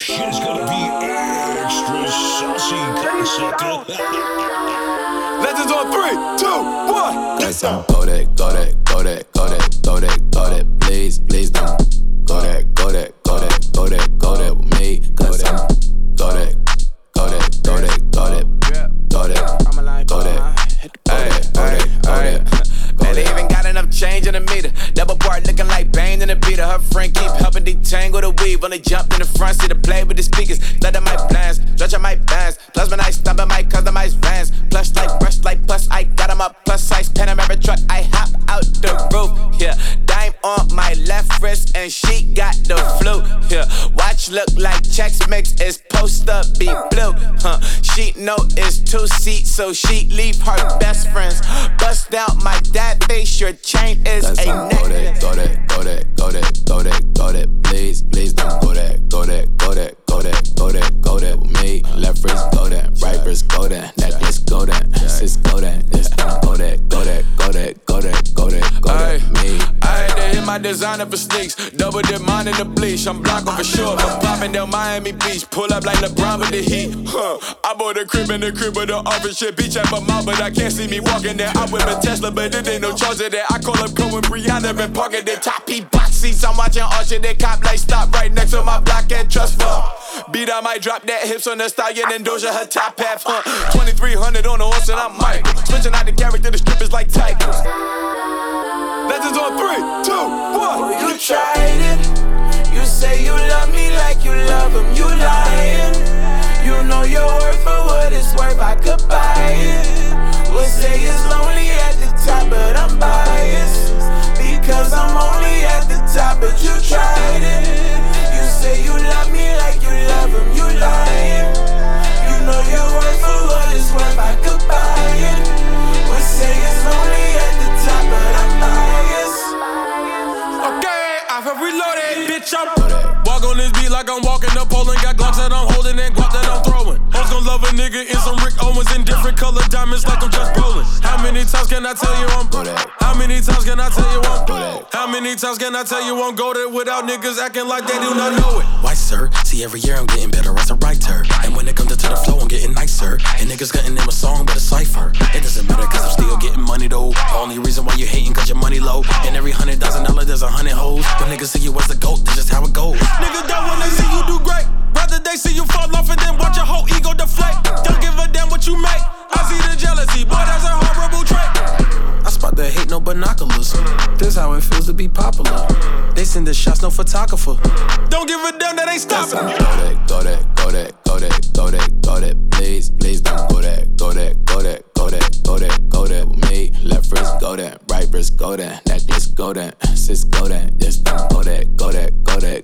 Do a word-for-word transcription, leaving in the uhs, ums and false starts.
Shit's gonna be extra saucy, cocksucker. Legends on three, two, one. Cause I'm go that, go that, go that, go that, go that, go that. Please, please don't go that, go that, go that, go that, go that with me. Cause I'm go that, go that, go that, go that, go that, go that, go that, go that, go that. Man, they even got enough change in the meter. Double part looking like Bane in the beater. Her friend keep helping detangle the weave. Only jumped in the front seat to play with the speakers. Let my plans, stretch on my bands. Plus when I stop at my customized vans. Plush like brush like plus I got them up. Plus size Panamera truck. I hop out the roof. Yeah, dime on my left wrist and she got the flu. Yeah, watch look like Chex Mix is post up be blue. Huh? She know it's two seats, so she leave her best friends. Bust out my dad face. Your chain is Cause a I'm necklace. Go that, go that, go that, go that, go that, go that. Please, please don't go that, go that, go that, go that, go that, go that with me. Left wrist go that, right wrist go that, necklace go that, sis go that, this go that, go that, go that, go that, go that, go that, me. I had to hit my designer for sneaks. Double dip mine in the bleach. I'm blocking for sure. I'm popping down Miami Beach. Pull up like LeBron with the heat. Huh. I bought a crib in the crib with the office shit. Beach at my mouth, but I can't see me walking there. I whip a Tesla, but it ain't no charge of that. I call up Cohen Brianna and parking the top P box seats. I'm watching Archer, they cop like stop right next to my block and trust fund. Beat I might drop that hips on the stallion and Doja her top half. Huh. twenty-three hundred on the horse and I'm Mike. Switching out the character, the strippers like tigers. Legends on three, two, one. You tried it. You say you love me like you love him. You lying. You know your worth for what it's worth. I could buy it. Would say it's lonely at the top, but I'm biased because I'm only at the top. But you tried it. You say you love me like you love him. You lying. You know your worth for what it's worth. I could buy it. Would say it's lonely at the top, but I'm biased. Okay, I have reloaded, bitch. I'm walk on this beat like I'm walking up pole and got glocks that I'm holding and guap that I'm throwing. Hoes gon' love a nigga in some Rick Owens in different colored diamonds like I'm just rolling. How many times can I tell you I'm How many times can I tell you I'm How many times can I tell you I'm goated without niggas acting like they do not know it? Why, sir? See, every year I'm getting better as a writer. And when it comes to the flow, I'm getting nicer. And niggas getting them a song, but a cipher. It doesn't matter, cause I'm still getting money though. The only reason why you hating, cause your money low. And every hundred thousand dollars, there's a hundred hoes. When niggas see you as the GOAT, that's just how it goes. Niggas don't wanna see you do great. Rather they see you fall off and then watch your whole ego deflate. Don't give a damn what you make. I see the jealousy, boy, that's a horrible trait. I spot the hate, no binoculars. This how it feels to be popular. They send the shots, no photographer. Don't give a damn, that ain't stopping. Go that, go that, go that, go that, go that, go that. Please, please don't go that, go that, go that, go that, go that, go that with me. Left wrist go that, right wrist go that, necklace go that, sis go that, this don't go that, go that, go that,